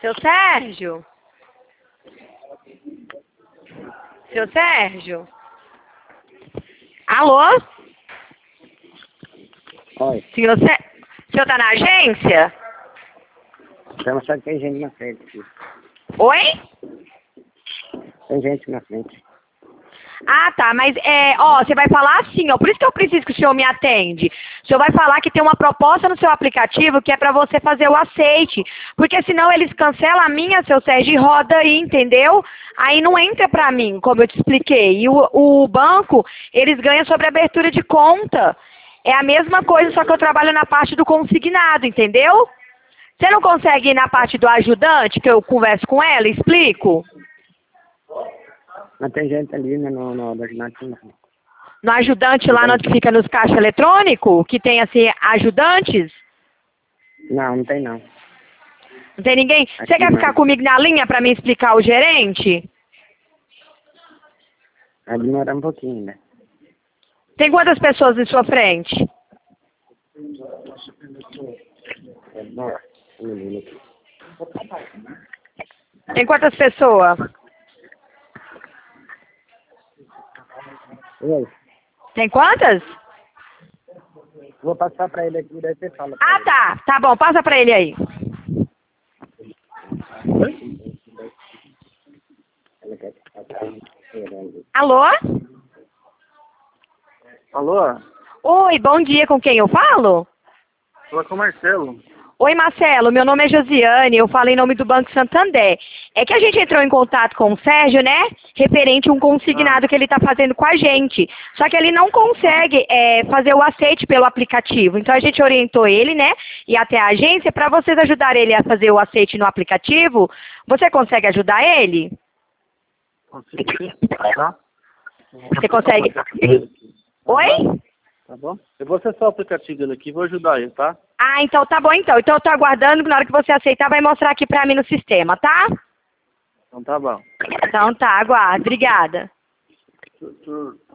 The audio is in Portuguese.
Seu Sérgio? Seu Sérgio? Alô? Oi. Senhor tá na agência? Chama só que tem gente na frente aqui. Oi? Tem gente na frente. Ah, tá, mas você vai falar assim, ó, por isso que eu preciso que o senhor me atende. O senhor vai falar que tem uma proposta no seu aplicativo que é pra você fazer o aceite, porque senão eles cancelam a minha, seu Sérgio, e roda aí, entendeu? Aí não entra pra mim, como eu te expliquei. E o banco, eles ganham sobre abertura de conta. É a mesma coisa, só que eu trabalho na parte do consignado, entendeu? Você não consegue ir na parte do ajudante, que eu converso com ela e explico? Mas tem gente ali, né, no ajudante. No ajudante lá onde fica nos caixas eletrônicos, que tem assim, ajudantes? Não, não tem não. Não tem ninguém? Aqui Você quer não. ficar comigo na linha pra me explicar o gerente? Vai demorar um pouquinho ainda. Tem quantas pessoas em sua frente? É bom. Um minuto. Tem quantas pessoas? Oi. Tem quantas? Vou passar pra ele aqui, daí você fala pra Ah, ele. tá. Tá bom, passa pra ele aí. Ele quer que passar esperando. Alô? Alô? Oi, bom dia, com quem eu falo? Fala com o Marcelo. Oi, Marcelo, meu nome é Josiane, eu falo em nome do Banco Santander. É que a gente entrou em contato com o Sérgio, né? Referente a um consignado que ele está fazendo com a gente. Só que ele não consegue fazer o aceite pelo aplicativo. Então a gente orientou ele, né? E até a agência para vocês ajudarem ele a fazer o aceite no aplicativo. Você consegue ajudar ele? Consigo? Tá? Você consegue? Oi? Tá bom? Eu vou acessar o aplicativo dele aqui e vou ajudar ele, tá? Ah, então tá bom então. Então eu tô aguardando que na hora que você aceitar vai mostrar aqui pra mim no sistema, tá? Então tá bom. Então tá, aguardo. Obrigada. Tu